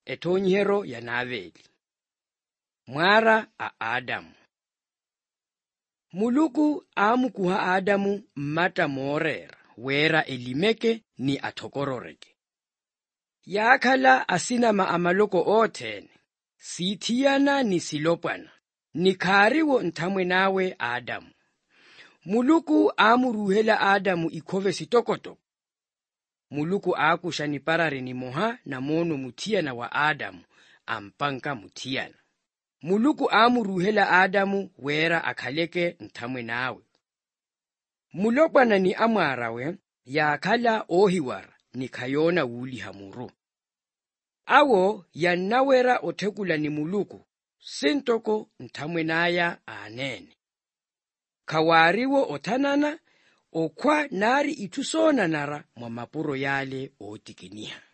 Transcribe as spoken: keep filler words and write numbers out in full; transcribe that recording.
etonyero ya Naveli. Mwara a Adamu. Muluku amukuha Adamu mmata morera wera elimeke ni atokororeke. Yakhala asinama amaloko othene, sithiyana ni silopwana, ni khariwo nthamwe nawe Adamu. Muluku amuruhela Adamu ikhove sitokotoko. Muluku akusha ni parare ni moha na mono muthiana wa Adamu ampanka muthiana. Muluku amuruhela Adamu wera akhaleke nthamwe nawe. Mulopwana ni amwarawe yakhala ohiwara ni khayona wuli hamuru. Awo yanawera othekula ni muluku sintoko nthamwe naya anene. Khawariwo othanana okhwa nari ithusona nara mwa mapuro yale otikiniha.